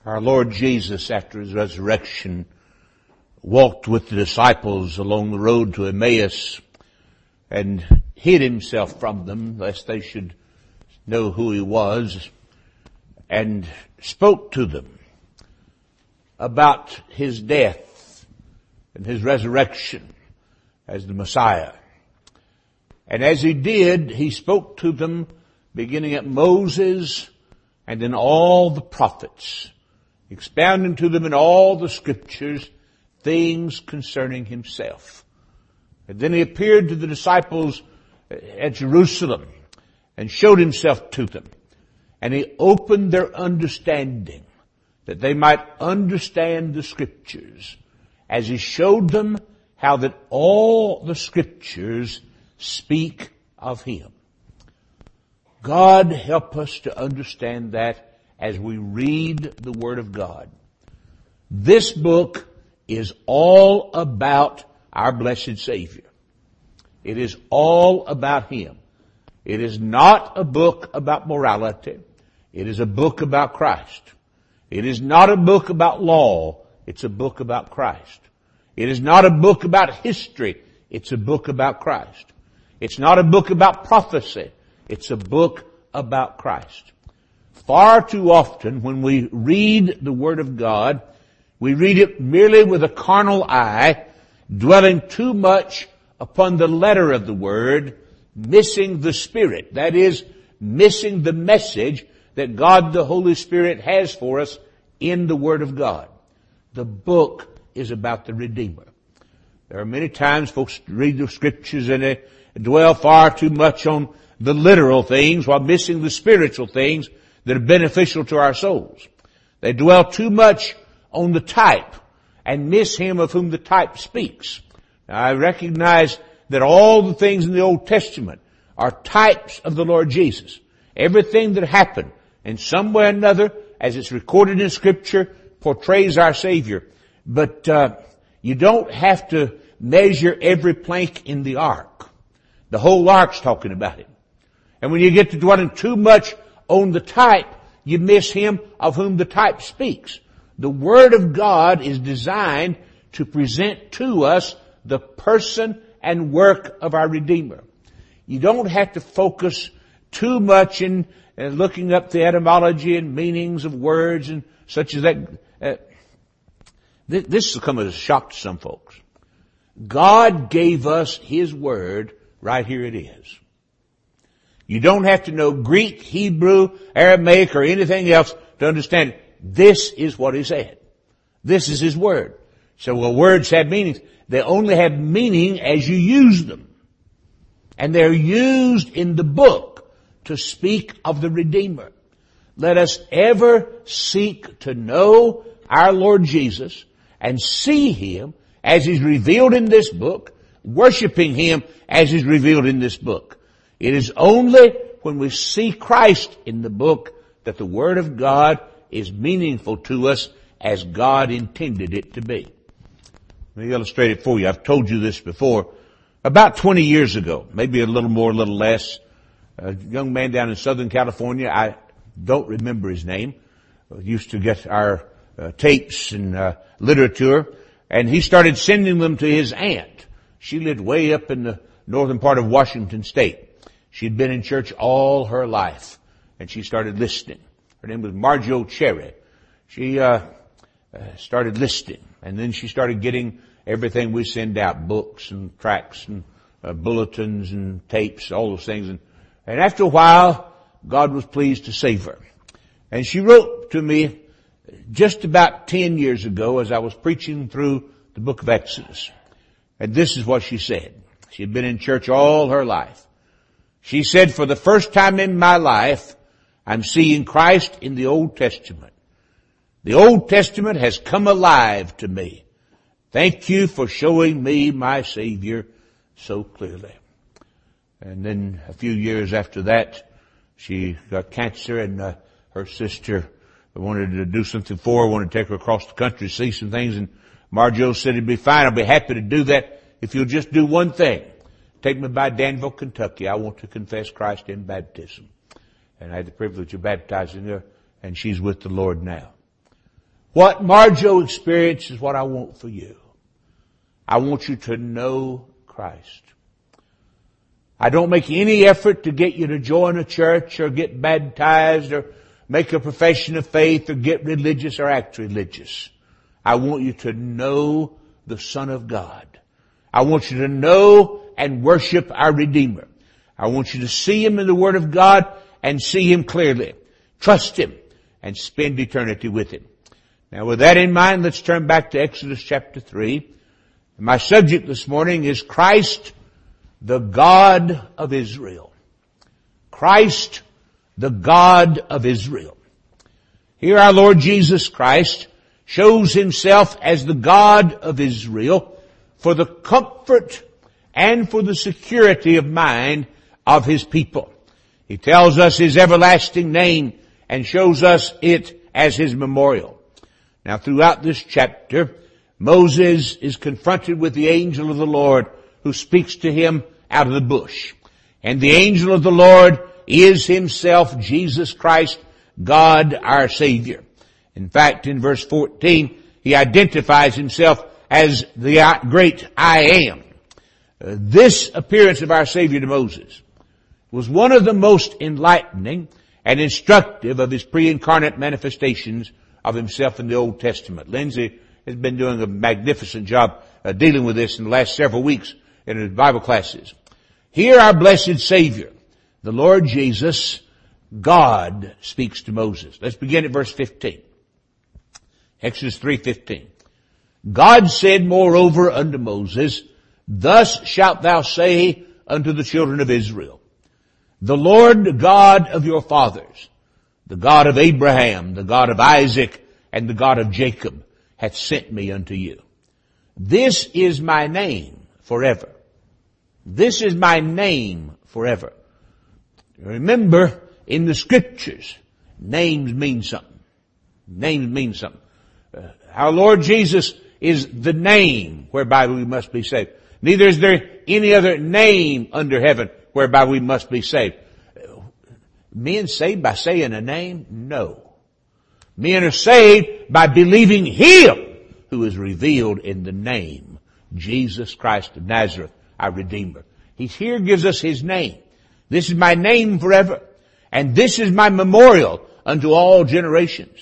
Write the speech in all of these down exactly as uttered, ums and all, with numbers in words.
Our Lord Jesus, after His resurrection, walked with the disciples along the road to Emmaus and hid Himself from them, lest they should know who He was, and spoke to them about His death and His resurrection as the Messiah. And as He did, He spoke to them beginning at Moses and in all the prophets, expounding to them in all the scriptures things concerning Himself. And then He appeared to the disciples at Jerusalem and showed Himself to them. And He opened their understanding that they might understand the scriptures as He showed them how that all the scriptures speak of Him. God help us to understand that as we read the Word of God. This book is all about our blessed Savior. It is all about Him. It is not a book about morality. It is a book about Christ. It is not a book about law. It's a book about Christ. It is not a book about history. It's a book about Christ. It's not a book about prophecy. It's a book about Christ. Far too often when we read the Word of God, we read it merely with a carnal eye, dwelling too much upon the letter of the Word, missing the Spirit. That is, missing the message that God the Holy Spirit has for us in the Word of God. The book is about the Redeemer. There are many times folks read the Scriptures and they dwell far too much on the literal things while missing the spiritual things that are beneficial to our souls. They dwell too much on the type and miss Him of whom the type speaks. Now, I recognize that all the things in the Old Testament are types of the Lord Jesus. Everything that happened in some way or another, as it's recorded in Scripture, portrays our Savior. But uh, you don't have to measure every plank in the ark. The whole ark's talking about Him. And when you get to dwelling too much on the type, you miss Him of whom the type speaks. The Word of God is designed to present to us the person and work of our Redeemer. You don't have to focus too much in uh, looking up the etymology and meanings of words and such as that. Uh, th- this will come as a shock to some folks. God gave us His Word. Right here it is. You don't have to know Greek, Hebrew, Aramaic, or anything else to understand it. This is what He said. This is His Word. So, well, words have meanings. They only have meaning as you use them. And they're used in the book to speak of the Redeemer. Let us ever seek to know our Lord Jesus and see Him as He's revealed in this book, worshiping Him as He's revealed in this book. It is only when we see Christ in the book that the Word of God is meaningful to us as God intended it to be. Let me illustrate it for you. I've told you this before. About twenty years ago, maybe a little more, a little less, a young man down in Southern California, I don't remember his name, used to get our uh, tapes and uh, literature, and he started sending them to his aunt. She lived way up in the northern part of Washington State. She'd been in church all her life, and she started listening. Her name was Marjo Cherry. She uh, uh started listening, and then she started getting everything we send out, books and tracts and uh, bulletins and tapes, all those things. And, and after a while, God was pleased to save her. And she wrote to me just about ten years ago as I was preaching through the book of Exodus. And this is what she said. She had been in church all her life. She said, for the first time in my life, I'm seeing Christ in the Old Testament. The Old Testament has come alive to me. Thank you for showing me my Savior so clearly. And then a few years after that, she got cancer, and uh, her sister wanted to do something for her, wanted to take her across the country to see some things. And Marjo said, it'd be fine. I'll be happy to do that if you'll just do one thing. Take me by Danville, Kentucky. I want to confess Christ in baptism. And I had the privilege of baptizing her, and she's with the Lord now. What Marjo experienced is what I want for you. I want you to know Christ. I don't make any effort to get you to join a church or get baptized or make a profession of faith or get religious or act religious. I want you to know the Son of God. I want you to know and worship our Redeemer. I want you to see Him in the Word of God and see Him clearly. Trust Him and spend eternity with Him. Now with that in mind, let's turn back to Exodus chapter three. My subject this morning is Christ, the God of Israel. Christ, the God of Israel. Here our Lord Jesus Christ shows Himself as the God of Israel for the comfort and for the security of mind of His people. He tells us His everlasting name and shows us it as His memorial. Now throughout this chapter, Moses is confronted with the angel of the Lord who speaks to him out of the bush. And the angel of the Lord is Himself Jesus Christ, God our Savior. In fact, in verse fourteen, He identifies Himself as the great I Am. Uh, this appearance of our Savior to Moses was one of the most enlightening and instructive of His pre-incarnate manifestations of Himself in the Old Testament. Lindsay has been doing a magnificent job uh, dealing with this in the last several weeks in his Bible classes. Here our blessed Savior, the Lord Jesus, God speaks to Moses. Let's begin at verse fifteen. Exodus three fifteen. God said moreover unto Moses, Thus shalt thou say unto the children of Israel, The Lord God of your fathers, the God of Abraham, the God of Isaac, and the God of Jacob, hath sent me unto you. This is my name forever. This is my name forever. Remember, in the Scriptures, names mean something. Names mean something. Uh, our Lord Jesus is the name whereby we must be saved. Neither is there any other name under heaven whereby we must be saved. Men saved by saying a name? No. Men are saved by believing Him who is revealed in the name, Jesus Christ of Nazareth, our Redeemer. He here gives us His name. This is my name forever, and this is my memorial unto all generations.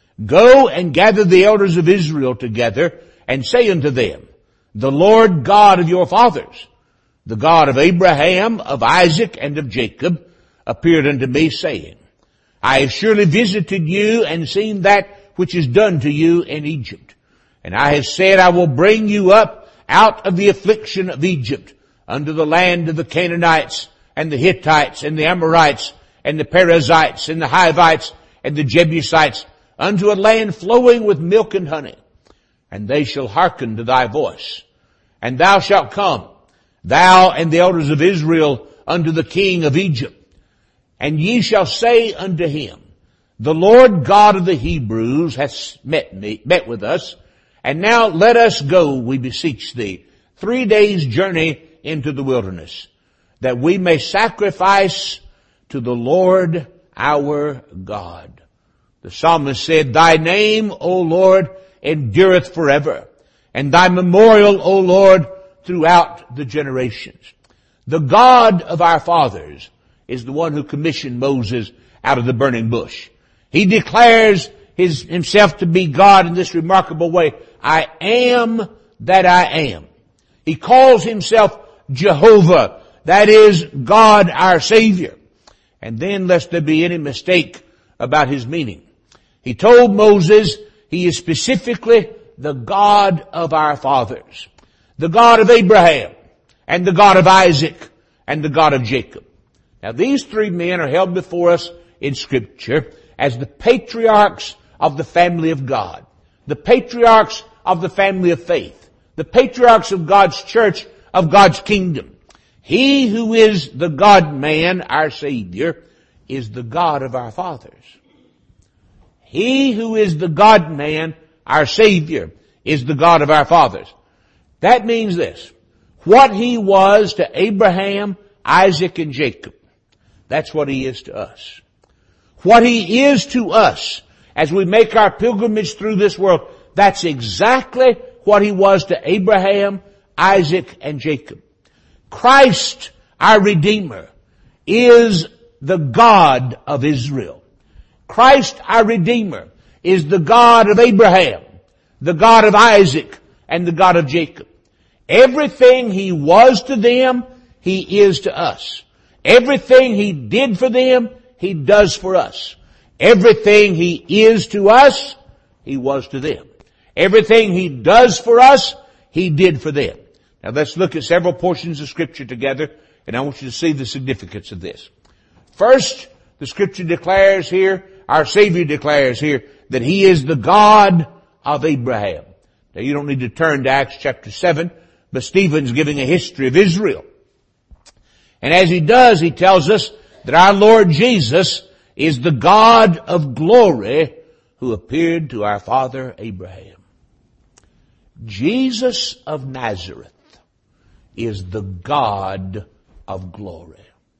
Go and gather the elders of Israel together and say unto them, The Lord God of your fathers, the God of Abraham, of Isaac, and of Jacob, appeared unto me, saying, I have surely visited you and seen that which is done to you in Egypt. And I have said, I will bring you up out of the affliction of Egypt unto the land of the Canaanites and the Hittites and the Amorites and the Perizzites and the Hivites and the Jebusites, unto a land flowing with milk and honey. And they shall hearken to thy voice. And thou shalt come, thou and the elders of Israel, unto the king of Egypt. And ye shall say unto him, The Lord God of the Hebrews hath met me, met with us, and now let us go, we beseech thee, three days' journey into the wilderness, that we may sacrifice to the Lord our God. The psalmist said, Thy name, O Lord, endureth forever, and thy memorial, O Lord, throughout the generations. The God of our fathers is the one who commissioned Moses out of the burning bush. He declares his, himself to be God in this remarkable way. I am that I am. He calls himself Jehovah, that is God our Savior. And then lest there be any mistake about his meaning, he told Moses he is specifically the God of our fathers, the God of Abraham, and the God of Isaac, and the God of Jacob. Now these three men are held before us in Scripture as the patriarchs of the family of God, the patriarchs of the family of faith, the patriarchs of God's church, of God's kingdom. He who is the God-man, our Savior, is the God of our fathers. He who is the God-man, our Savior, is the God of our fathers. That means this: what He was to Abraham, Isaac, and Jacob, that's what He is to us. What He is to us as we make our pilgrimage through this world, that's exactly what He was to Abraham, Isaac, and Jacob. Christ, our Redeemer, is the God of Israel. Christ, our Redeemer, is the God of Abraham, the God of Isaac, and the God of Jacob. Everything He was to them, He is to us. Everything He did for them, He does for us. Everything He is to us, He was to them. Everything He does for us, He did for them. Now let's look at several portions of Scripture together, and I want you to see the significance of this. First, the Scripture declares here, our Savior declares here, that He is the God of Abraham. Now you don't need to turn to Acts chapter seven, but Stephen's giving a history of Israel. And as he does, he tells us that our Lord Jesus is the God of glory who appeared to our father Abraham. Jesus of Nazareth is the God of glory.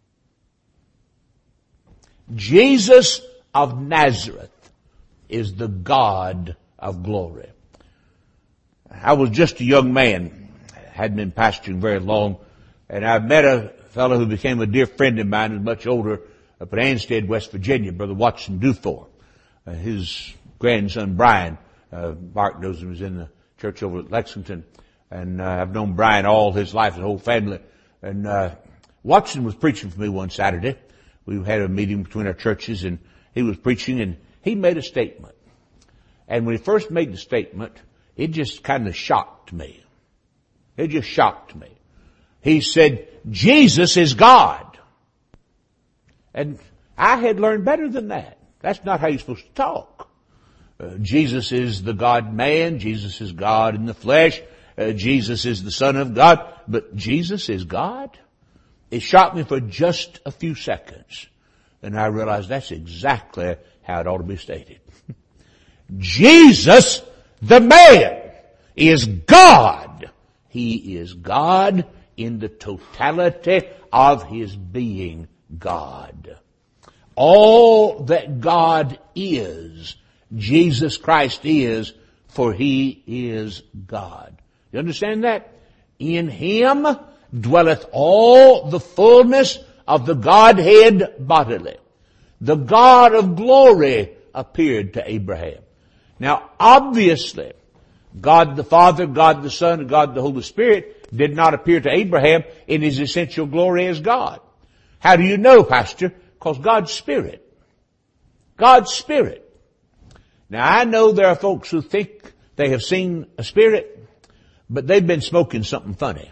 Jesus of Nazareth is the God of glory. I was just a young man, hadn't been pastoring very long, and I met a fellow who became a dear friend of mine, who's much older, up at Anstead, West Virginia, Brother Watson Dufour. Uh, his grandson Brian, uh, Mark knows him, was in the church over at Lexington, and uh, I've known Brian all his life, his whole family. And uh, Watson was preaching for me one Saturday. We had a meeting between our churches, and he was preaching, and he made a statement. And when he first made the statement, it just kind of shocked me. It just shocked me. He said, Jesus is God. And I had learned better than that. That's not how you're supposed to talk. Uh, Jesus is the God-man. Jesus is God in the flesh. Uh, Jesus is the Son of God. But Jesus is God? It shocked me for just a few seconds. And I realized that's exactly how it ought to be stated. Jesus, the man, is God. He is God in the totality of His being God. All that God is, Jesus Christ is, for He is God. You understand that? In Him dwelleth all the fullness of the Godhead bodily. The God of glory appeared to Abraham. Now, obviously, God the Father, God the Son, and God the Holy Spirit did not appear to Abraham in His essential glory as God. How do you know, Pastor? Because God's Spirit. God's Spirit. Now, I know there are folks who think they have seen a spirit, but they've been smoking something funny.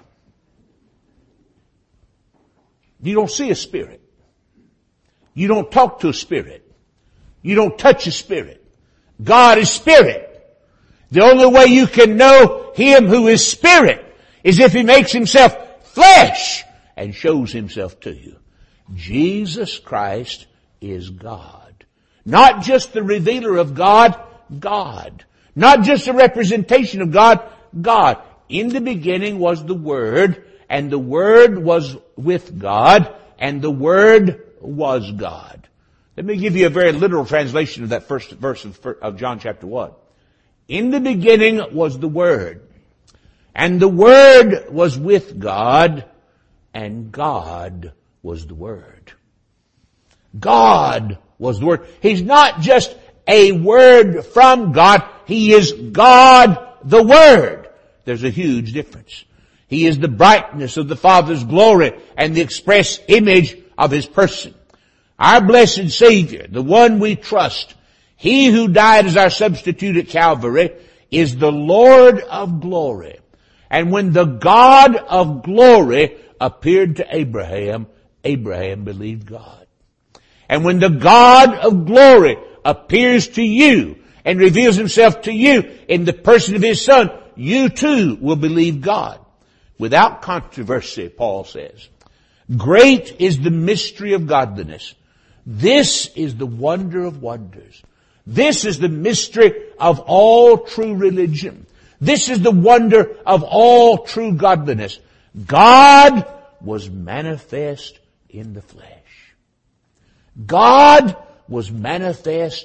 You don't see a spirit. You don't talk to a spirit. You don't touch a spirit. God is Spirit. The only way you can know Him who is Spirit is if He makes Himself flesh and shows Himself to you. Jesus Christ is God. Not just the revealer of God, God. Not just a representation of God, God. In the beginning was the Word, and the Word was with God, and the Word was God. Let me give you a very literal translation of that first verse of, of John chapter one. In the beginning was the Word, and the Word was with God, and God was the Word. God was the Word. He's not just a Word from God. He is God the Word. There's a huge difference. He is the brightness of the Father's glory and the express image of His person. Our blessed Savior, the one we trust, He who died as our substitute at Calvary, is the Lord of glory. And when the God of glory appeared to Abraham, Abraham believed God. And when the God of glory appears to you and reveals Himself to you in the person of His Son, you too will believe God. Without controversy, Paul says. Great is the mystery of godliness. This is the wonder of wonders. This is the mystery of all true religion. This is the wonder of all true godliness. God was manifest in the flesh. God was manifest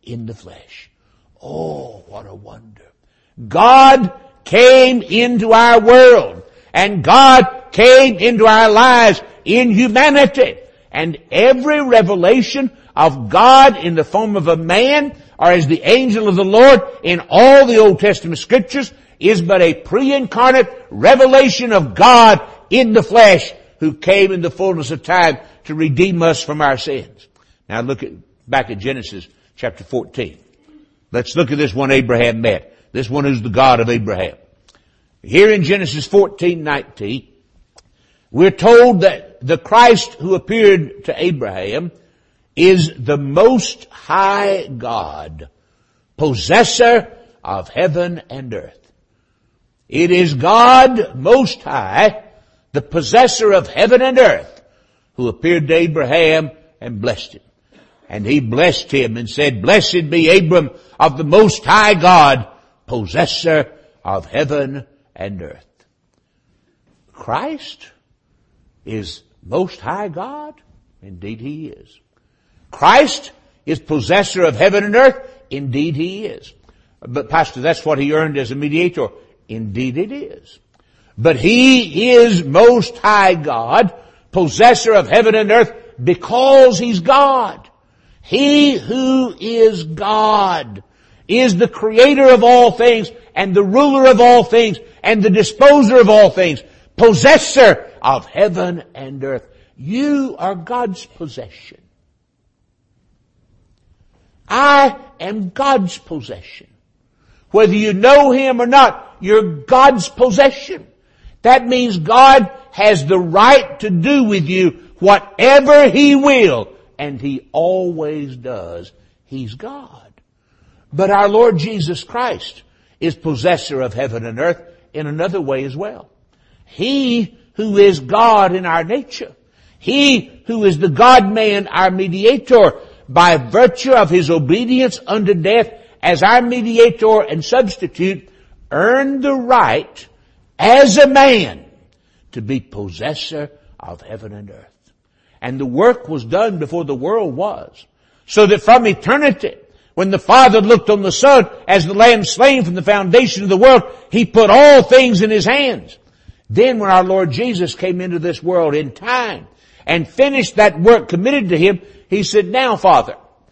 in the flesh. Oh, what a wonder. God came into our world, and God came into our lives in humanity. And every revelation of God in the form of a man, or as the angel of the Lord in all the Old Testament scriptures, is but a pre-incarnate revelation of God in the flesh, who came in the fullness of time to redeem us from our sins. Now look at, back at Genesis chapter fourteen. Let's look at this one Abraham met. This one is the God of Abraham. Here in Genesis fourteen nineteen, we're told that the Christ who appeared to Abraham is the Most High God, possessor of heaven and earth. It is God Most High, the possessor of heaven and earth, who appeared to Abraham and blessed him. And he blessed him and said, "Blessed be Abram of the Most High God, possessor of heaven and earth." Christ is Most High God? Indeed he is. Christ is possessor of heaven and earth? Indeed he is. But Pastor, that's what he earned as a mediator. Indeed it is. But he is Most High God, possessor of heaven and earth, because he's God. He who is God is the creator of all things and the ruler of all things and the disposer of all things, possessor of heaven and earth. You are God's possession. I am God's possession. Whether you know him or not, you're God's possession. That means God has the right to do with you whatever he will, and he always does. He's God. But our Lord Jesus Christ is possessor of heaven and earth in another way as well. He who is God in our nature, he who is the God-man, our mediator, by virtue of his obedience unto death as our mediator and substitute, earned the right as a man to be possessor of heaven and earth. And the work was done before the world was, so that from eternity, when the Father looked on the Son as the Lamb slain from the foundation of the world, he put all things in his hands. Then when our Lord Jesus came into this world in time and finished that work committed to him, he said, "Now, Father,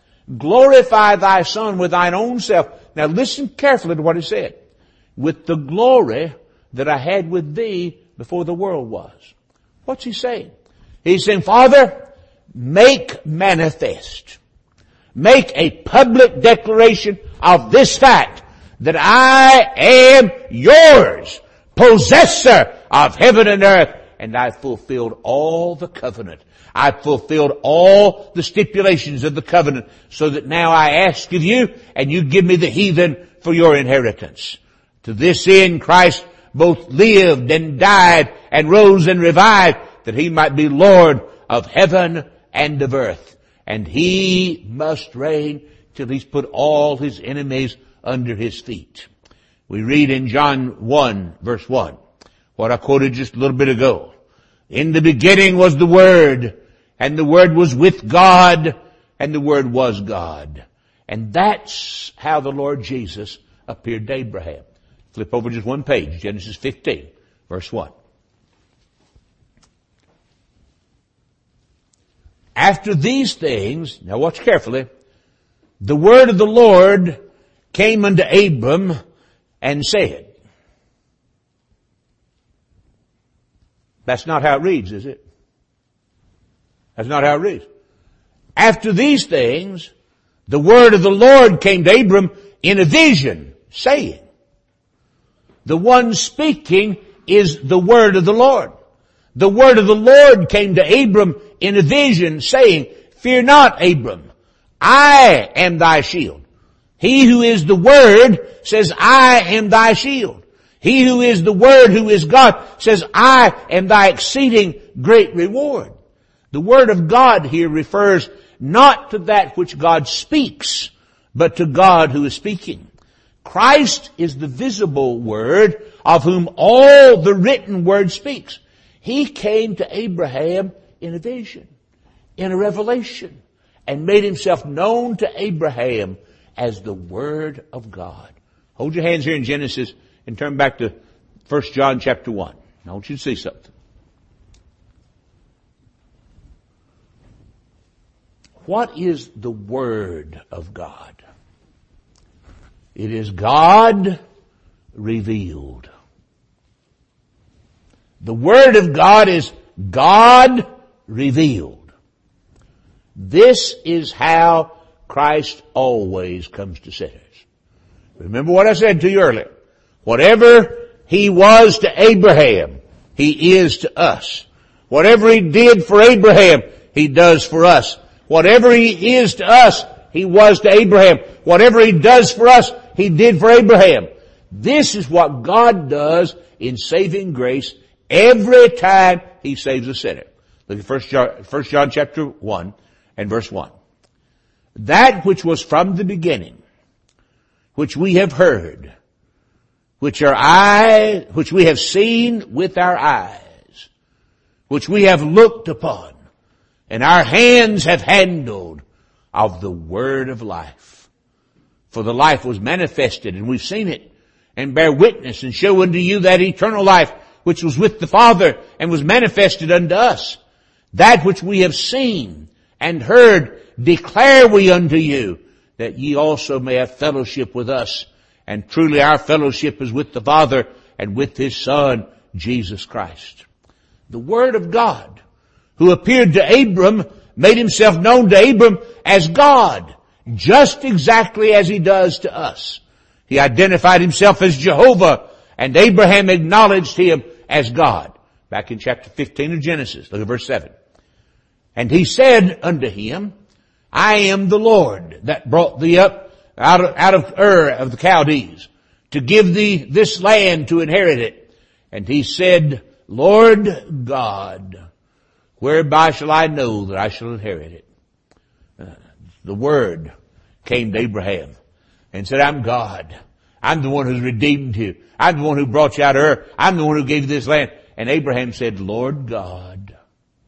glorify thy Son with thine own self." Now listen carefully to what he said. "With the glory that I had with thee before the world was." What's he saying? He's saying, "Father, make manifest, make a public declaration of this fact, that I am yours, possessor of heaven and earth, and I fulfilled all the covenant. I fulfilled all the stipulations of the covenant, so that now I ask of you, and you give me the heathen for your inheritance. To this end Christ both lived and died and rose and revived, that he might be Lord of heaven and of earth. And he must reign till he's put all his enemies under his feet." We read in John one, verse one, what I quoted just a little bit ago. "In the beginning was the Word, and the Word was with God, and the Word was God." And that's how the Lord Jesus appeared to Abraham. Flip over just one page, Genesis fifteen, verse one. "After these things," now watch carefully, "the word of the Lord came unto Abram and said." That's not how it reads, is it? That's not how it reads. "After these things, the word of the Lord came to Abram in a vision, saying." The one speaking is the word of the Lord. The word of the Lord came to Abram in a vision, saying, "Fear not, Abram, I am thy shield." He who is the Word says, "I am thy shield." He who is the Word, who is God, says, "I am thy exceeding great reward." The Word of God here refers not to that which God speaks, but to God who is speaking. Christ is the visible Word, of whom all the written Word speaks. He came to Abraham in a vision, in a revelation, and made himself known to Abraham as the Word of God. Hold your hands here in Genesis and turn back to First John chapter one. I want you to see something. What is the Word of God? It is God revealed. The Word of God is God revealed. This is how Christ always comes to sinners. Remember what I said to you earlier. Whatever He was to Abraham, He is to us. Whatever He did for Abraham, He does for us. Whatever He is to us, He was to Abraham. Whatever He does for us, He did for Abraham. This is what God does in saving grace every time He saves a sinner. Look at First John, First John chapter one and verse one. That which was from the beginning, which we have heard, which our eye, which we have seen with our eyes, which we have looked upon, and our hands have handled of the word of life. For the life was manifested, and we've seen it, and bear witness, and show unto you that eternal life which was with the Father, and was manifested unto us. That which we have seen and heard declare we unto you, that ye also may have fellowship with us. And truly our fellowship is with the Father and with His Son, Jesus Christ. The Word of God, who appeared to Abram, made Himself known to Abram as God, just exactly as He does to us. He identified Himself as Jehovah, and Abraham acknowledged Him as God. Back in chapter fifteen of Genesis, look at verse seven. And He said unto him, I am the Lord that brought thee up out of, out of Ur of the Chaldees, to give thee this land to inherit it. And he said, Lord God, whereby shall I know that I shall inherit it? Uh, the Word came to Abraham and said, I'm God. I'm the one who's redeemed you. I'm the one who brought you out of Ur. I'm the one who gave you this land. And Abraham said, Lord God.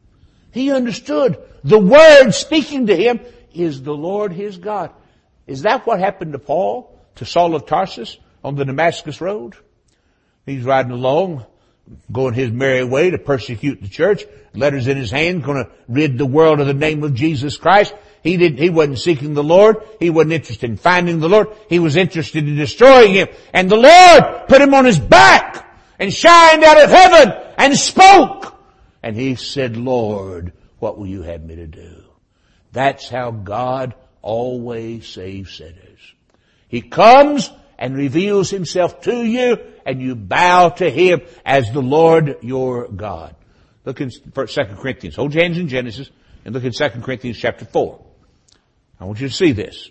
He understood the Word speaking to him is the Lord his God. Is that what happened to Paul, to Saul of Tarsus on the Damascus road? He's riding along, going his merry way to persecute the church. Letters in his hand, going to rid the world of the name of Jesus Christ. He didn't, he wasn't seeking the Lord. He wasn't interested in finding the Lord. He was interested in destroying him. And the Lord put him on his back and shined out of heaven and spoke. And he said, Lord, what will you have me to do? That's how God always saves sinners. He comes and reveals Himself to you, and you bow to Him as the Lord your God. Look in Second Corinthians. Hold your hands in Genesis and look in Second Corinthians chapter four. I want you to see this.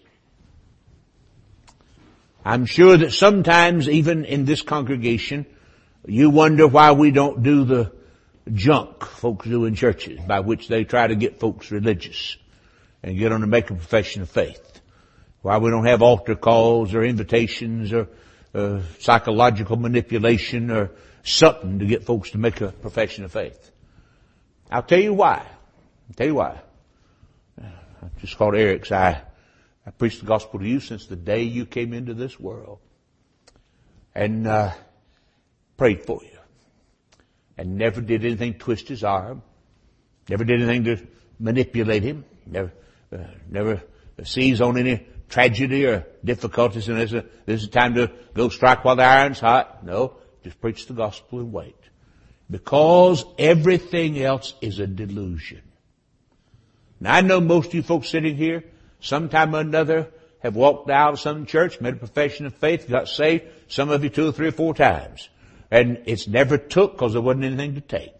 I'm sure that sometimes even in this congregation, you wonder why we don't do the junk folks do in churches, by which they try to get folks religious and get them to make a profession of faith. Why we don't have altar calls or invitations or uh, psychological manipulation or something to get folks to make a profession of faith. I'll tell you why. I'll tell you why. I just called Eric's. I, I preached the gospel to you since the day you came into this world. And uh prayed for you. And never did anything to twist his arm. Never did anything to manipulate him. Never, uh, never seize on any tragedy or difficulties. And this is, a, this is a time to go strike while the iron's hot. No, just preach the gospel and wait. Because everything else is a delusion. Now I know most of you folks sitting here, sometime or another, have walked out of some church, made a profession of faith, got saved. Some of you two or three or four times. And it's never took because there wasn't anything to take.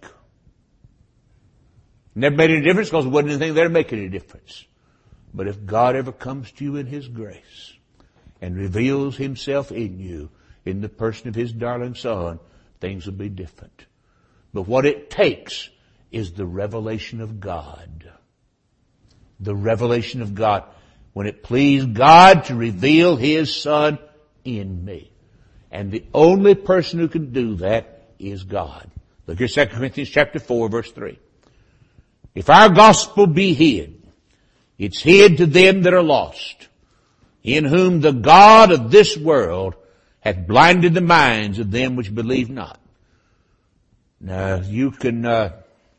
Never made any difference because there wasn't anything there to make any difference. But if God ever comes to you in His grace and reveals Himself in you, in the person of His darling Son, things will be different. But what it takes is the revelation of God. The revelation of God. When it pleased God to reveal His Son in me. And the only person who can do that is God. Look at Second Corinthians chapter four, verse three. If our gospel be hid, it's hid to them that are lost, in whom the God of this world hath blinded the minds of them which believe not. Now, you can uh,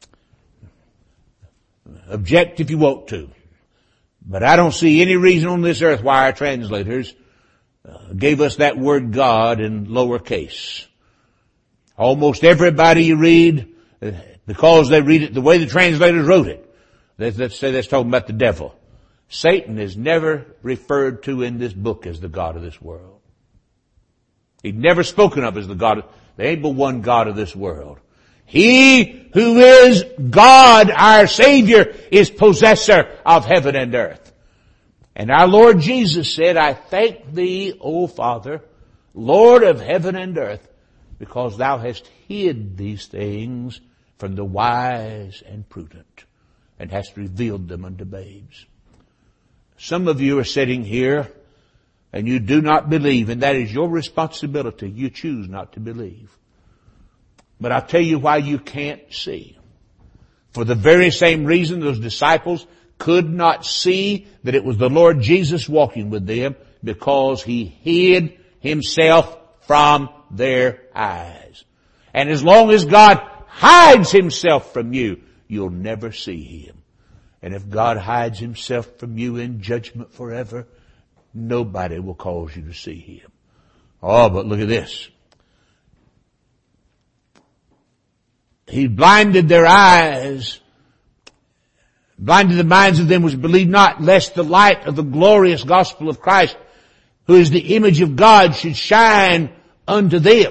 object if you want to, but I don't see any reason on this earth why our translators uh, gave us that word God in lowercase. Almost everybody you read, uh, because they read it the way the translators wrote it, let's, let's say that's talking about the devil. Satan is never referred to in this book as the God of this world. He's never spoken of as the God of, there ain't but one God of this world. He who is God, our Savior, is possessor of heaven and earth. And our Lord Jesus said, I thank thee, O Father, Lord of heaven and earth, because thou hast hid these things from the wise and prudent, and hast revealed them unto babes. Some of you are sitting here, and you do not believe, and that is your responsibility. You choose not to believe. But I'll tell you why you can't see. For the very same reason those disciples could not see that it was the Lord Jesus walking with them, because he hid himself from their eyes. And as long as God hides himself from you, you'll never see him. And if God hides himself from you in judgment forever, nobody will cause you to see him. Oh, but look at this. He blinded their eyes, blinded the minds of them which believe not, lest the light of the glorious gospel of Christ, who is the image of God, should shine unto them.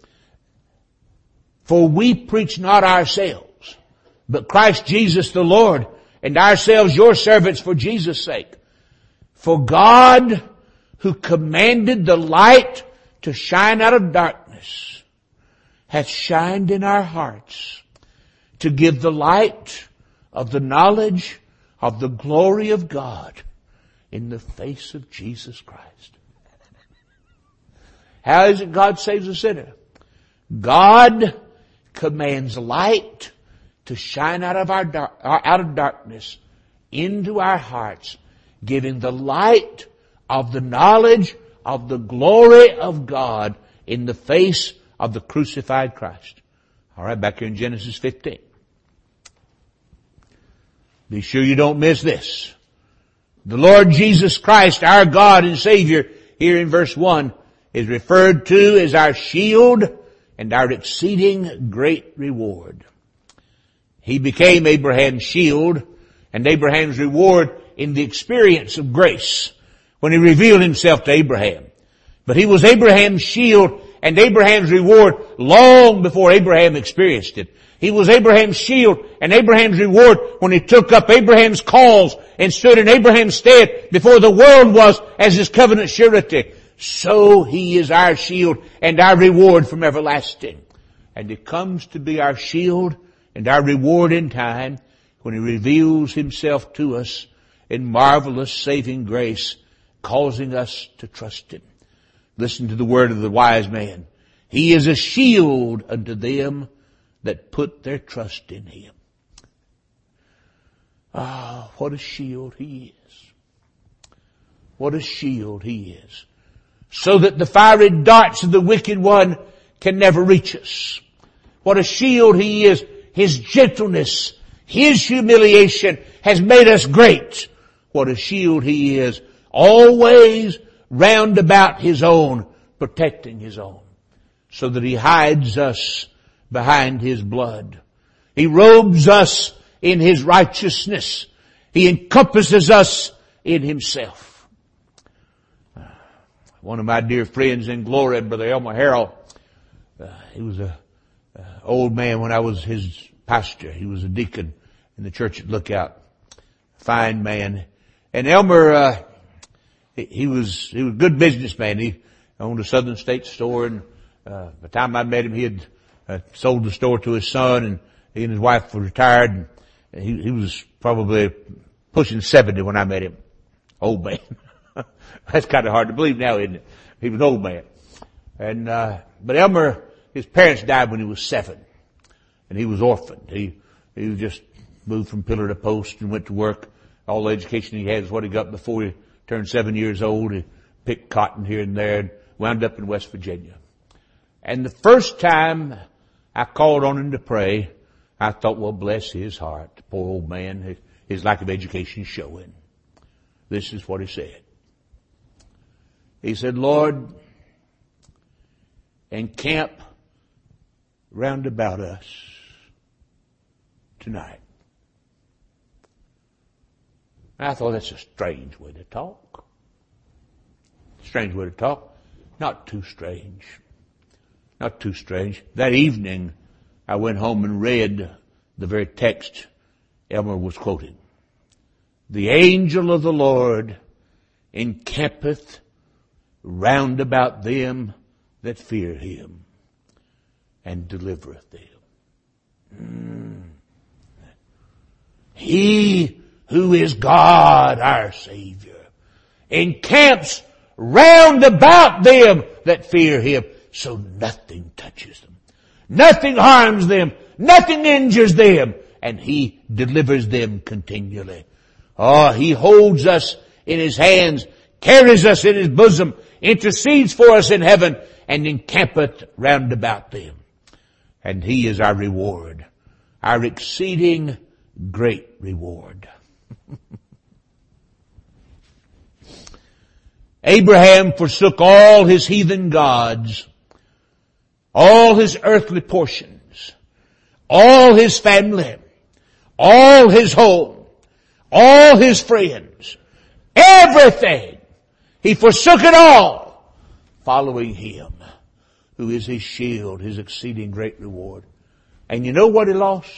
For we preach not ourselves, but Christ Jesus the Lord, and ourselves your servants for Jesus' sake. For God, who commanded the light to shine out of darkness, hath shined in our hearts to give the light of the knowledge of the glory of God in the face of Jesus Christ. How is it God saves a sinner? God commands light to shine out of our dark, out of darkness into our hearts, giving the light of the knowledge of the glory of God in the face of the crucified Christ. All right, back here in Genesis fifteen. Be sure you don't miss this. The Lord Jesus Christ, our God and Savior, here in verse one, is referred to as our shield and our exceeding great reward. He became Abraham's shield and Abraham's reward in the experience of grace when he revealed himself to Abraham. But he was Abraham's shield and Abraham's reward long before Abraham experienced it. He was Abraham's shield and Abraham's reward when he took up Abraham's cause and stood in Abraham's stead before the world was as his covenant surety. So he is our shield and our reward from everlasting. And he comes to be our shield and our reward in time when he reveals himself to us in marvelous saving grace, causing us to trust him. Listen to the word of the wise man. He is a shield unto them that put their trust in him. Ah, what a shield he is. What a shield he is. So that the fiery darts of the wicked one can never reach us. What a shield he is. His gentleness, his humiliation has made us great. What a shield he is. Always round about his own, protecting his own, so that he hides us behind his blood. He robes us in his righteousness. He encompasses us in himself. One of my dear friends in glory, Brother Elmer Harrell, uh, he was a uh, old man when I was his pastor. He was a deacon in the church at Lookout. Fine man. And Elmer, uh, he, he was, he was a good businessman. He owned a Southern States store, and, uh, by the time I met him, he had, uh, sold the store to his son, and he and his wife were retired, and he, he was probably pushing seventy when I met him. Old man. That's kind of hard to believe now, isn't it? He was an old man. And, uh, but Elmer, his parents died when he was seven. And he was orphaned. He, he just moved from pillar to post and went to work. All the education he had is what he got before he turned seven years old. He picked cotton here and there and wound up in West Virginia. And the first time I called on him to pray, I thought, well, bless his heart. Poor old man, his, his lack of education showing. This is what he said. He said, Lord, encamp round about us tonight. I thought, that's a strange way to talk. Strange way to talk. Not too strange. Not too strange. That evening, I went home and read the very text Elmer was quoting. The angel of the Lord encampeth round about them that fear him and delivereth them. Mm. He who is God, our Savior, encamps round about them that fear him, so nothing touches them. Nothing harms them. Nothing injures them. And he delivers them continually. Oh, he holds us in his hands, carries us in his bosom, intercedes for us in heaven, and encampeth round about them. And he is our reward, our exceeding great reward. Abraham forsook all his heathen gods, all his earthly portions, all his family, all his home, all his friends, everything. He forsook it all, following him, who is his shield, his exceeding great reward. And you know what he lost?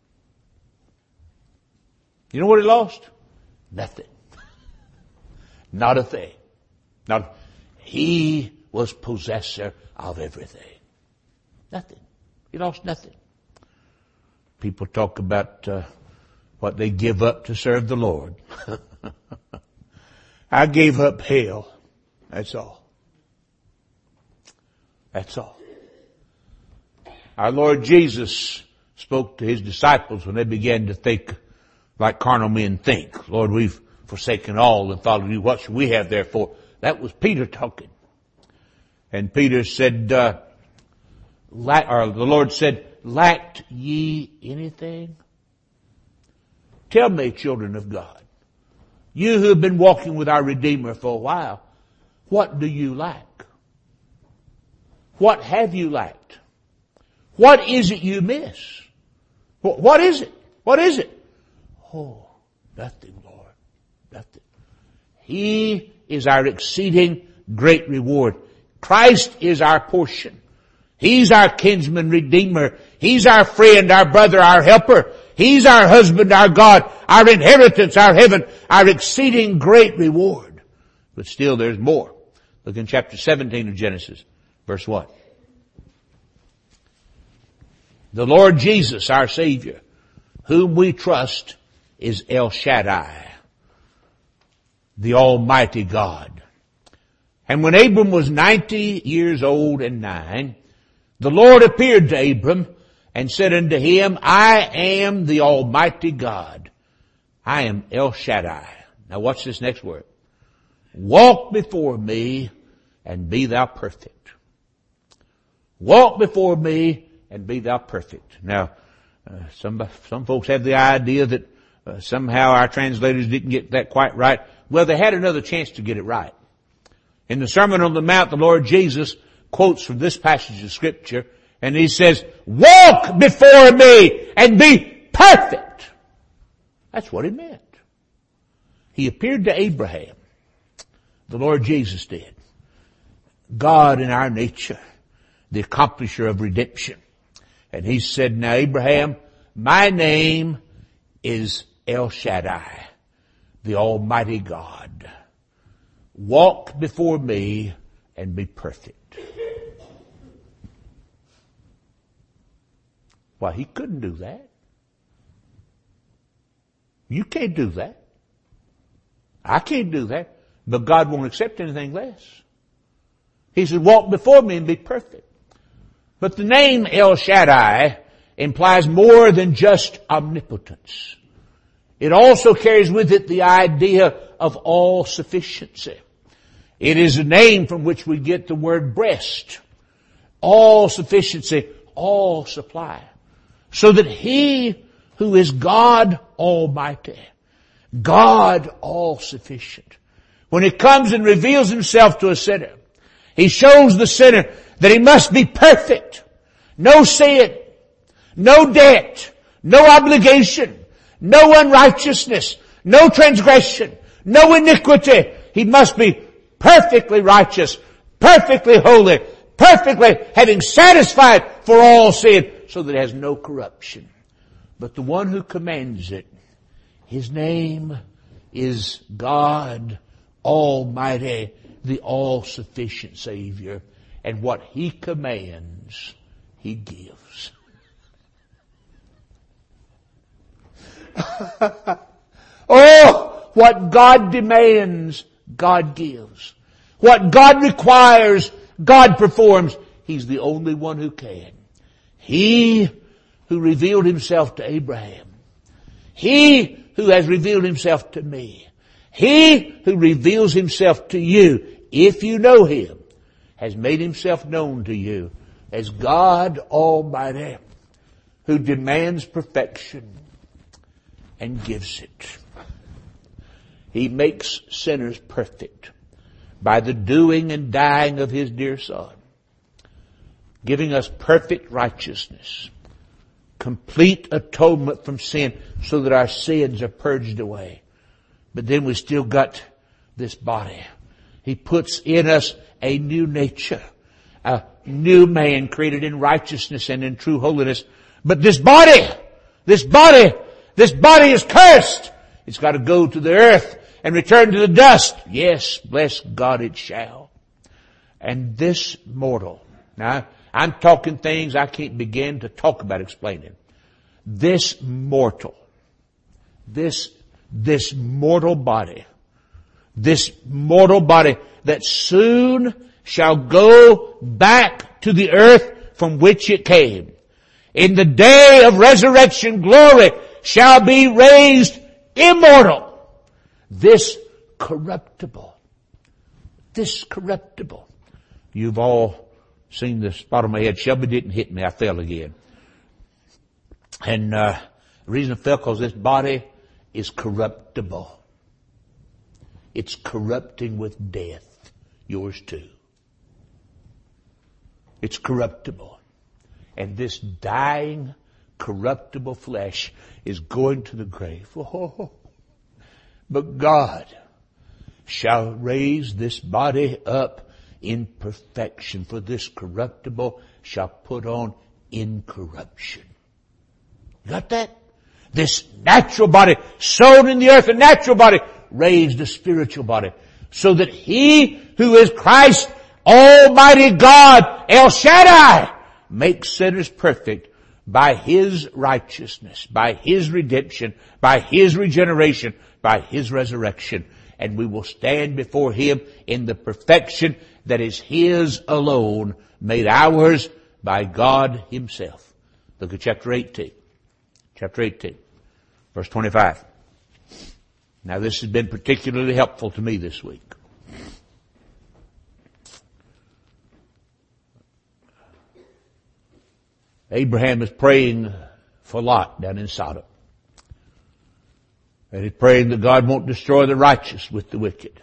You know what he lost? Nothing. Not a thing. Not, he was possessor of everything. Nothing. He lost nothing. People talk about uh, what they give up to serve the Lord. I gave up hell. That's all. That's all. Our Lord Jesus spoke to his disciples when they began to think like carnal men think. Lord, we've forsaken all and followed you. What should we have therefore? That was Peter talking. And Peter said, uh, lack, or the Lord said, lacked ye anything? Tell me, children of God, you who have been walking with our Redeemer for a while, what do you lack? What have you lacked? What is it you miss? What is it? What is it? Oh, nothing, Lord. Nothing. He is our exceeding great reward. Christ is our portion. He's our kinsman redeemer. He's our friend, our brother, our helper. He's our husband, our God, our inheritance, our heaven, our exceeding great reward. But still there's more. Look in chapter seventeen of Genesis, verse one. The Lord Jesus, our Savior, whom we trust, is El Shaddai, the Almighty God. And when Abram was ninety years old and nine, the Lord appeared to Abram and said unto him, I am the Almighty God. I am El Shaddai. Now watch this next word. Walk before me and be thou perfect. Walk before me and be thou perfect. Now, uh, some, some folks have the idea that uh, somehow our translators didn't get that quite right. Well, they had another chance to get it right. In the Sermon on the Mount, the Lord Jesus quotes from this passage of Scripture, and he says, walk before me and be perfect. That's what he meant. He appeared to Abraham. The Lord Jesus did. God in our nature, the accomplisher of redemption. And he said, now Abraham, my name is El Shaddai, the Almighty God. Walk before me and be perfect. Why, he couldn't do that. You can't do that. I can't do that. But God won't accept anything less. He said, walk before me and be perfect. But the name El Shaddai implies more than just omnipotence. It also carries with it the idea of all sufficiency. It is a name from which we get the word breast. All sufficiency, all supply. So that He who is God Almighty, God all-sufficient, when He comes and reveals Himself to a sinner, He shows the sinner that he must be perfect. No sin, no debt, no obligation, no unrighteousness, no transgression, no iniquity. He must be perfectly righteous, perfectly holy, perfectly having satisfied for all sin, so that it has no corruption. But the one who commands it, His name is God Almighty, the all-sufficient Savior. And what He commands, He gives. Oh, what God demands, God gives. What God requires, God performs. He's the only one who can. He who revealed Himself to Abraham. He who has revealed Himself to me. He who reveals Himself to you, if you know Him, has made Himself known to you as God Almighty, who demands perfection and gives it. He makes sinners perfect by the doing and dying of His dear Son, giving us perfect righteousness, complete atonement from sin, so that our sins are purged away. But then we still got this body. He puts in us a new nature, a new man created in righteousness and in true holiness. But this body, this body, this body is cursed. It's got to go to the earth and return to the dust. Yes, bless God it shall. And this mortal, now I'm talking things I can't begin to talk about explaining. This mortal, this, this mortal body, this mortal body that soon shall go back to the earth from which it came, in the day of resurrection glory, shall be raised immortal. This corruptible, this corruptible. You've all seen the spot on my head. Shelby didn't hit me. I fell again. And uh the reason I fell, because this body is corruptible. It's corrupting with death. Yours too. It's corruptible. And this dying, corruptible flesh is going to the grave. Oh, but God shall raise this body up in perfection, for this corruptible shall put on incorruption. Got that? This natural body, sown in the earth, a natural body, raised a spiritual body, so that He who is Christ, Almighty God, El Shaddai, makes sinners perfect by His righteousness, by His redemption, by His regeneration, by His resurrection. And we will stand before Him in the perfection that is His alone, made ours by God Himself. Look at chapter eighteen. Chapter eighteen, verse twenty-five. Now this has been particularly helpful to me this week. Abraham is praying for Lot down in Sodom. And he's praying that God won't destroy the righteous with the wicked.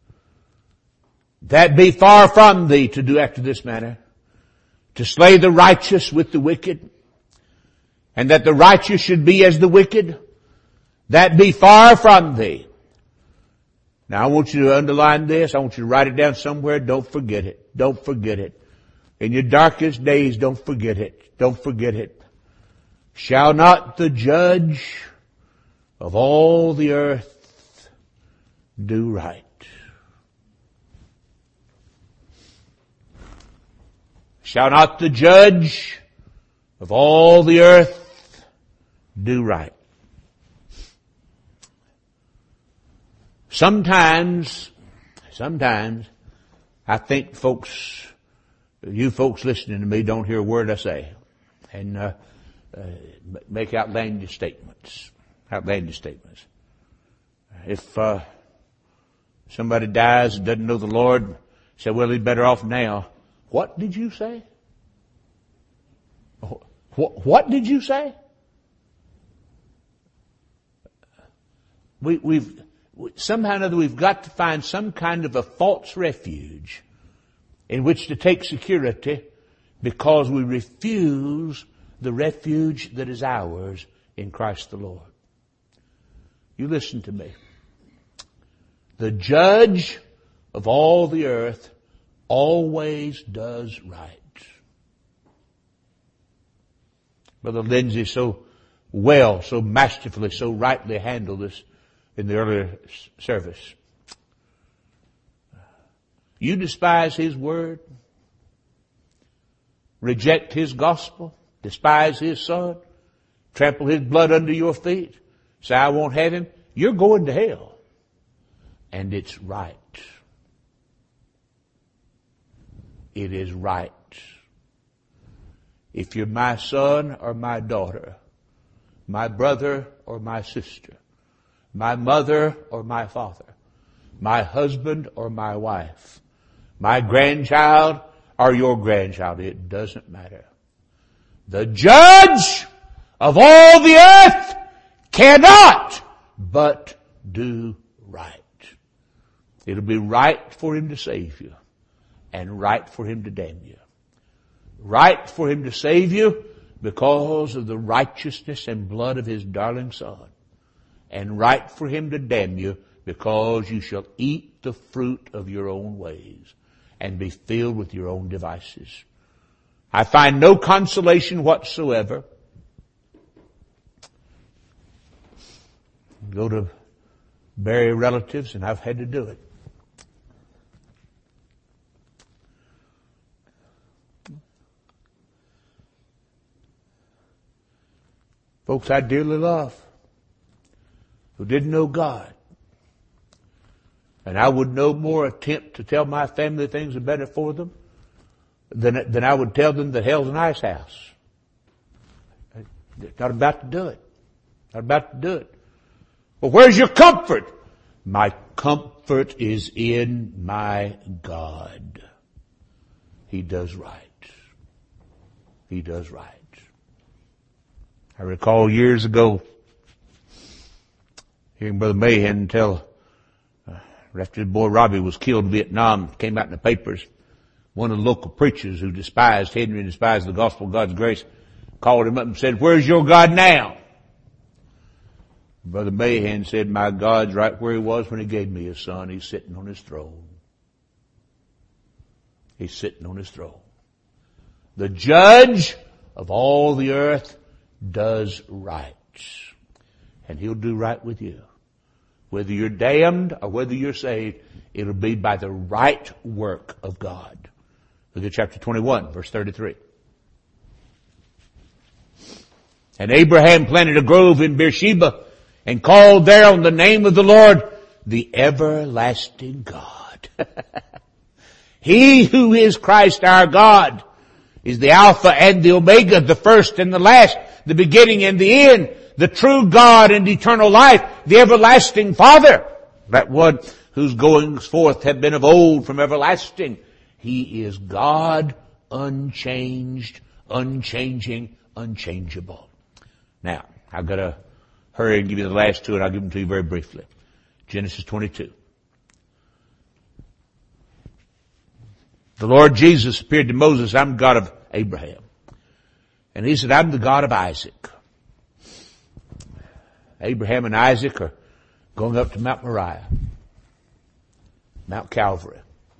That be far from thee to do after this manner, to slay the righteous with the wicked, and that the righteous should be as the wicked. That be far from thee. Now I want you to underline this. I want you to write it down somewhere. Don't forget it. Don't forget it. In your darkest days, don't forget it. Don't forget it. Shall not the judge of all the earth do right? Shall not the judge of all the earth do right? Sometimes, sometimes, I think folks, you folks listening to me don't hear a word I say, and uh, uh, make outlandish statements. Outlandish statements. If uh, Somebody dies and doesn't know the Lord. Say, well, he's better off now. What did you say? What, what did you say? We, we've, somehow or another we've got to find some kind of a false refuge in which to take security because we refuse the refuge that is ours in Christ the Lord. You listen to me. The judge of all the earth always does right. Brother Lindsay so well, so masterfully, so rightly handled this in the earlier service. You despise His word, reject His gospel, despise His Son, trample His blood under your feet, say, I won't have Him, you're going to hell. And it's right. It is right. If you're my son or my daughter, my brother or my sister, my mother or my father, my husband or my wife, my grandchild or your grandchild, it doesn't matter. The judge of all the earth cannot but do right. It'll be right for Him to save you and right for Him to damn you. Right for Him to save you because of the righteousness and blood of His darling Son. And right for Him to damn you because you shall eat the fruit of your own ways and be filled with your own devices. I find no consolation whatsoever. Go to bury relatives, and I've had to do it. Folks I dearly love, who didn't know God. And I would no more attempt to tell my family things are better for them than, than I would tell them that hell's an ice house. Not about to do it. Not about to do it. Well, where's your comfort? My comfort is in my God. He does right. He does right. I recall years ago hearing Brother Mahan tell, uh, after his boy Robbie was killed in Vietnam, came out in the papers, one of the local preachers who despised Henry and despised the gospel of God's grace called him up and said, where's your God now? Brother Mahan said, my God's right where He was when He gave me His Son. He's sitting on His throne. He's sitting on His throne. The judge of all the earth does right. And He'll do right with you. Whether you're damned or whether you're saved, it'll be by the right work of God. Look at chapter twenty-one, verse thirty-three. And Abraham planted a grove in Beersheba and called there on the name of the Lord, the everlasting God. He who is Christ our God is the Alpha and the Omega, the first and the last, the beginning and the end, the true God and eternal life, the everlasting Father, that one whose goings forth have been of old from everlasting. He is God, unchanged, unchanging, unchangeable. Now, I've got to hurry and give you the last two, and I'll give them to you very briefly. Genesis twenty-two. The Lord Jesus appeared to Moses, I'm God of Abraham. And He said, I'm the God of Isaac. Abraham and Isaac are going up to Mount Moriah, Mount Calvary.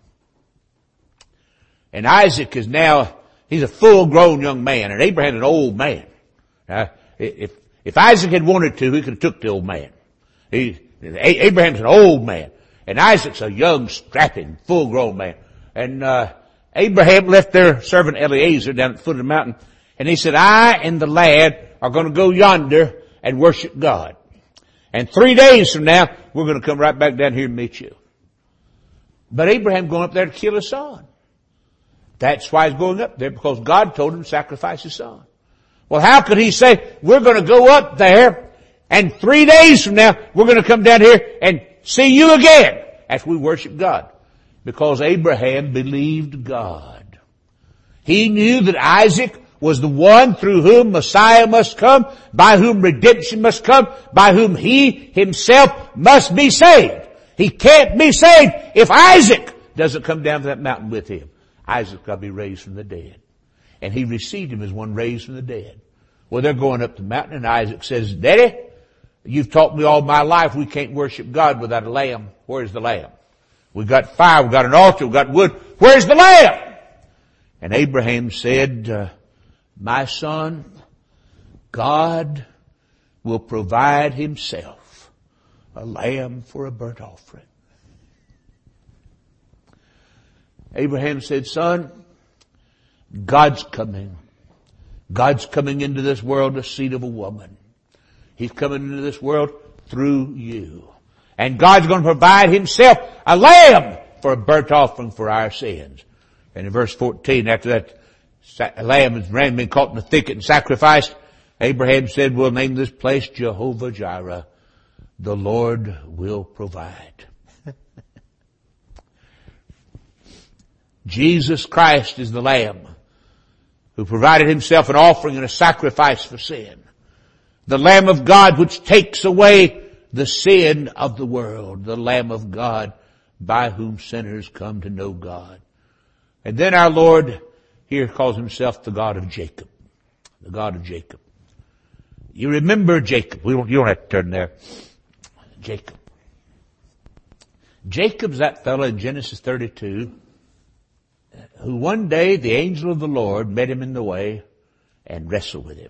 And Isaac is now, he's a full-grown young man, and Abraham's an old man. Now, if, if Isaac had wanted to, he could have took the old man. He, Abraham's an old man, and Isaac's a young, strapping, full-grown man. And uh Abraham left their servant Eliezer down at the foot of the mountain, and he said, I and the lad are going to go yonder and worship God. And three days from now, we're going to come right back down here and meet you. But Abraham going up there to kill his son. That's why he's going up there, because God told him to sacrifice his son. Well, how could he say, we're going to go up there, and three days from now, we're going to come down here and see you again? after we worship God. Because Abraham believed God. He knew that Isaac was the one through whom Messiah must come, by whom redemption must come, by whom he himself must be saved. He can't be saved if Isaac doesn't come down to that mountain with him. Isaac's got to be raised from the dead. And he received him as one raised from the dead. Well, they're going up the mountain, and Isaac says, Daddy, you've taught me all my life we can't worship God without a lamb. Where's the lamb? We've got fire, we've got an altar, we've got wood. Where's the lamb? And Abraham said, uh, my son, God will provide himself a lamb for a burnt offering. Abraham said, son, God's coming. God's coming into this world the seed of a woman. He's coming into this world through you. And God's going to provide himself a lamb for a burnt offering for our sins. And in verse fourteen, after that a lamb and ram been caught in the thicket and sacrificed, Abraham said, we'll name this place Jehovah Jireh. The Lord will provide. Jesus Christ is the Lamb who provided himself an offering and a sacrifice for sin. The Lamb of God which takes away the sin of the world. The Lamb of God by whom sinners come to know God. And then our Lord here calls himself the God of Jacob. The God of Jacob. You remember Jacob. We don't, you don't have to turn there. Jacob. Jacob's that fellow in Genesis thirty-two who one day the angel of the Lord met him in the way and wrestled with him.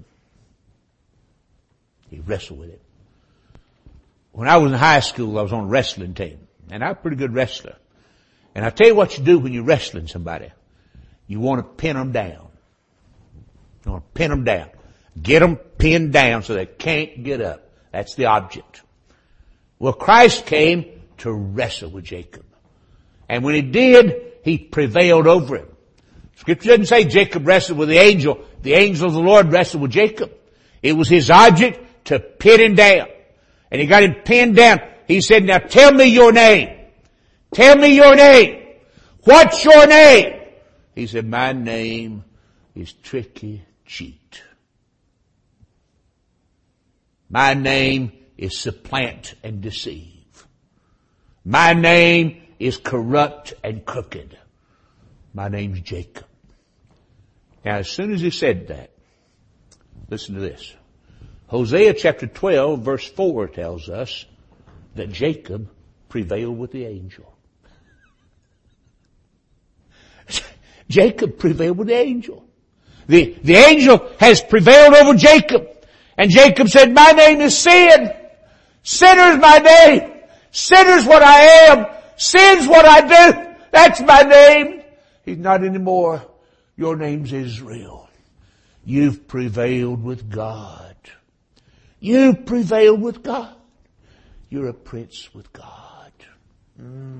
He wrestled with him. When I was in high school, I was on a wrestling team. And I'm a pretty good wrestler. And I'll tell you what you do when you're wrestling somebody. You want to pin them down. You want to pin them down. Get them pinned down so they can't get up. That's the object. Well, Christ came to wrestle with Jacob. And when he did, he prevailed over him. Scripture doesn't say Jacob wrestled with the angel. The angel of the Lord wrestled with Jacob. It was his object to pin him down. And he got him pinned down. He said, now tell me your name. Tell me your name. What's your name? He said, my name is Tricky Cheat. My name is Supplant and Deceive. My name is Corrupt and Crooked. My name's Jacob. Now, as soon as he said that, listen to this. Hosea chapter twelve verse four tells us that Jacob prevailed with the angel. Jacob prevailed with the angel. The, the angel has prevailed over Jacob. And Jacob said, my name is Sin. Sinner's my name. Sinner's what I am. Sin's what I do. That's my name. He's not anymore. Your name's Israel. You've prevailed with God. You've prevailed with God. You're a prince with God. Mm.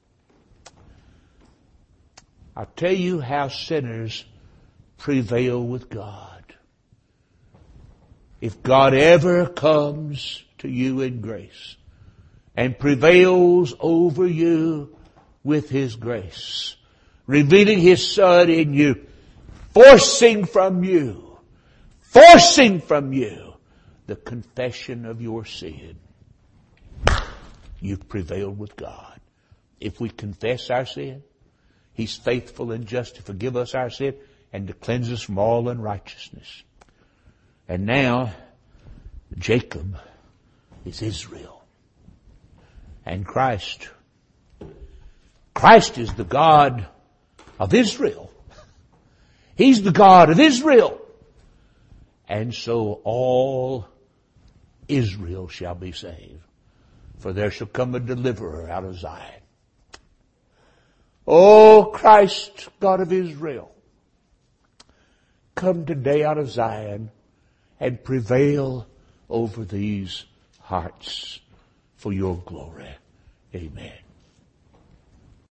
I'll tell you how sinners prevail with God. If God ever comes to you in grace and prevails over you with his grace, revealing his Son in you, forcing from you, forcing from you the confession of your sin, you've prevailed with God. If we confess our sin, he's faithful and just to forgive us our sin and to cleanse us from all unrighteousness. And now, Jacob is Israel. And Christ. Christ is the God of Israel. He's the God of Israel. And so all Israel shall be saved. For there shall come a deliverer out of Zion. O Christ, God of Israel, come today out of Zion and prevail over these hearts for your glory. Amen.